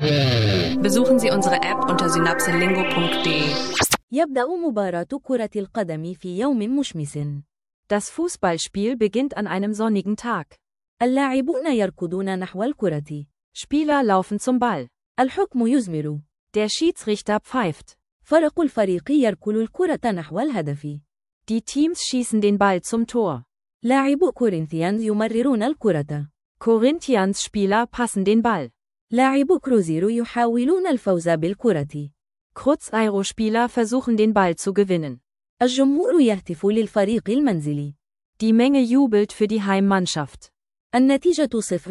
Besuchen Sie unsere App unter synapselingo.de. يبدأ مباراة كرة القدم في يوم مشمس. Das Fußballspiel beginnt an einem sonnigen Tag. اللاعبون يركضون نحو الكرة. Spieler laufen zum Ball. الحكم يزمر. Der Schiedsrichter pfeift. فرق الفريق يركل الكرة نحو الهدف. Die Teams schießen den Ball zum Tor. لاعبو كورينثيانز يمررون الكرة. Corinthians Spieler passen den Ball. لاعبو كروزيرو يحاولون الفوز بالكرة. Cruzeiro-Spieler versuchen den Ball zu gewinnen. الجمهور يهتف للفريق المنزلي. Die Menge jubelt für die Heimmannschaft. النتيجة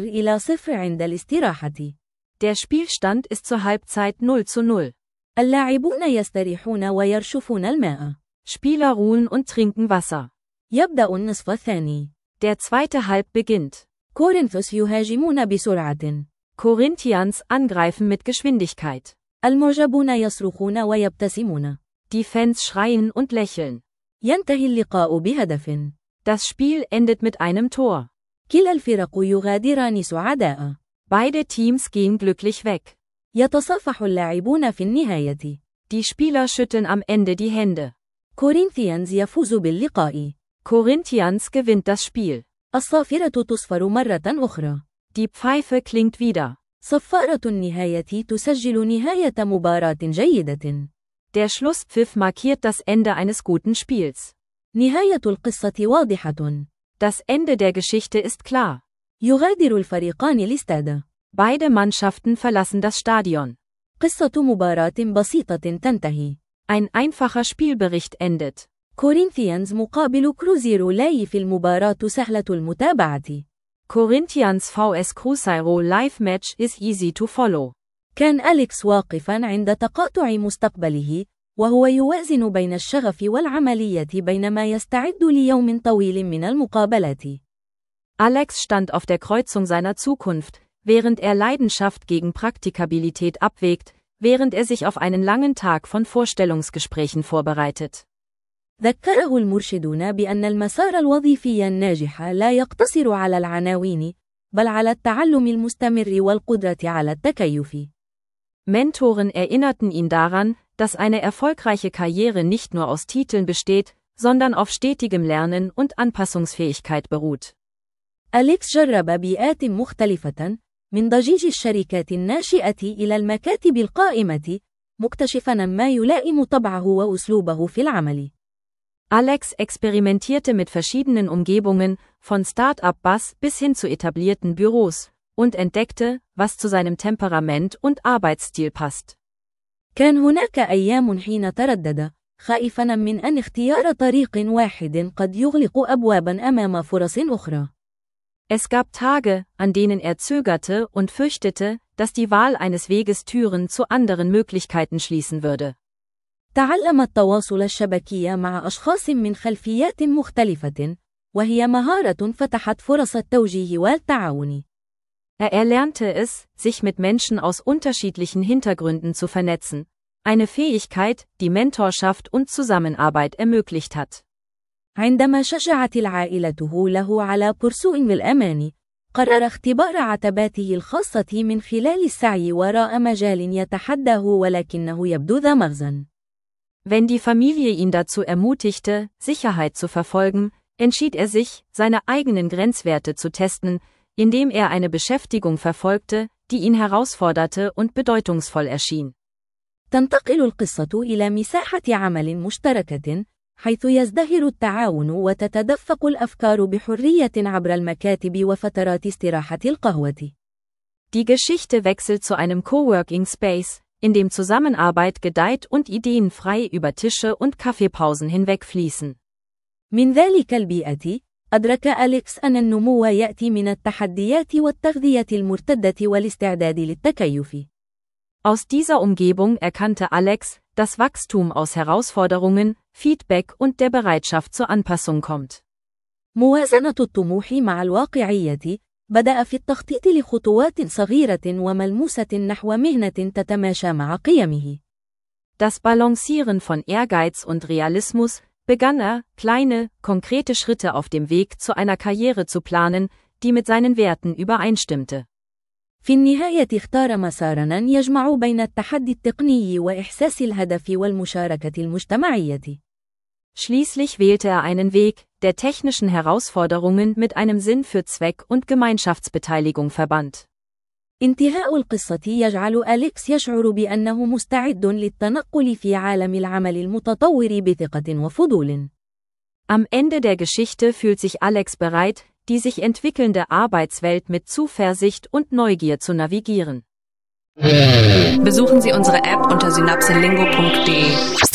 0-0 عند الاستراحة. Der Spielstand ist zur Halbzeit 0:0. اللاعبون يستريحون ويرشفون الماء. Spieler ruhen und trinken Wasser. يبدأ النصف الثاني. Der zweite Halb beginnt. كورنثوس يهاجمون بسرعة. Corinthians angreifen mit Geschwindigkeit. المعجبون يصرخون ويبتسمون. Die Fans schreien und lächeln. ينتهي اللقاء بهدف. Das Spiel endet mit einem Tor. كلا الفرق يغادران سعداء. Beide Teams gehen glücklich weg. يتصافح اللاعبون في النهاية. Die Spieler schütteln am Ende die Hände. كورينثيانز يفوز باللقاء. Corinthians gewinnt das Spiel. الصافرة تصفر مرة أخرى. Die Pfeife klingt wieder. صفارة النهاية تسجل نهاية مباراة جيدة. Der Schlusspfiff markiert das Ende eines guten Spiels. نهاية القصة واضحة. Das Ende der Geschichte ist klar. يغادر الفريقان الاستاد. Beide Mannschaften verlassen das Stadion. قصة مباراة بسيطة تنتهي. Ein einfacher Spielbericht endet. كورينثيانز مقابل كروزيرو لاي في المباراة سهلة المتابعة. Corinthians vs Cruzeiro live match is easy to follow. كان أليكس واقفاً عند تقاطع مستقبله، وهو يوازن بين الشغف والعملية بينما يستعد ليوم طويل من المقابلات. Alex stand auf der Kreuzung seiner Zukunft, während er Leidenschaft gegen Praktikabilität abwägt, während er sich auf einen langen Tag von Vorstellungsgesprächen vorbereitet. ذكره المرشدون بأن المسار الوظيفي الناجح لا يقتصر على العناوين، بل على التعلم المستمر والقدرة على التكيف. Mentoren erinnerten ihn daran, dass eine erfolgreiche Karriere nicht nur aus Titeln besteht, sondern auf stetigem Lernen und Anpassungsfähigkeit beruht. أليكس جرب بيئات مختلفة، من ضجيج الشركات الناشئة إلى المكاتب القائمة، مكتشفاً ما يلائم طبعه وأسلوبه في العمل. Alex experimentierte mit verschiedenen Umgebungen, von Start-up-Bus bis hin zu etablierten Büros, und entdeckte, was zu seinem Temperament und Arbeitsstil passt. كان هناك أيام حين تردد، خائفاً من أن اختيار طريق واحد قد يغلق أبواباً أمام فرص أخرى. Es gab Tage, an denen er zögerte und fürchtete, dass die Wahl eines Weges Türen zu anderen Möglichkeiten schließen würde. تعلم التواصل الشبكي مع أشخاص من خلفيات مختلفة، وهي مهارة فتحت فرص التوجيه والتعاون. Er erlernte es, sich mit Menschen aus unterschiedlichen Hintergründen zu vernetzen, eine Fähigkeit, die Mentorschaft und Zusammenarbeit ermöglicht hat. عندما شجعت العائلته له على برسوء بالأمان، قرر اختبار عتباته الخاصة من خلال السعي وراء مجال يتحداه ولكنه يبدو ذا مغزى. Wenn die Familie ihn dazu ermutigte, Sicherheit zu verfolgen, entschied er sich, seine eigenen Grenzwerte zu testen, indem er eine Beschäftigung verfolgte, die ihn herausforderte und bedeutungsvoll erschien. تنتقل القصة إلى مساحة عمل مشتركة، حيث يزدهر التعاون وتتدفق الأفكار بحرية عبر المكاتب وفترات استراحة القهوة. Die Geschichte wechselt zu einem Coworking Space, in dem Zusammenarbeit gedeiht und Ideen frei über Tische und Kaffeepausen hinwegfließen. من ذلك البيئة، أدرك أليكس أن النمو يأتي من التحديات والتغذية المرتدة والاستعداد للتكيف. Aus dieser Umgebung erkannte Alex, dass Wachstum aus Herausforderungen, Feedback und der Bereitschaft zur Anpassung kommt. موازنة الطموح مع الواقعية، بدأ في التخطيط لخطوات صغيرة وملموسة نحو مهنة تتماشى مع قيمه. Das Balancieren von Ehrgeiz und Realismus begann er, kleine, konkrete Schritte auf dem Weg zu einer Karriere zu planen, die mit seinen Werten übereinstimmte. في النهاية اختار مساراً يجمع بين التحدي التقني وإحساس الهدف والمشاركة المجتمعية. Schließlich wählte er einen Weg, der technischen Herausforderungen mit einem Sinn für Zweck und Gemeinschaftsbeteiligung verband. انتهاء القصة يجعل أليكس يشعر بأنه مستعد للتنقل في عالم العمل المتطور بثقة وفضول. Am Ende der Geschichte fühlt sich Alex bereit, die sich entwickelnde Arbeitswelt mit Zuversicht und Neugier zu navigieren. Besuchen Sie unsere App unter synapselingo.de.